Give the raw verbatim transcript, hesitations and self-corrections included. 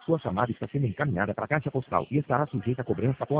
Sua chamada está sendo encaminhada para a caixa postal e estará sujeita a cobrança após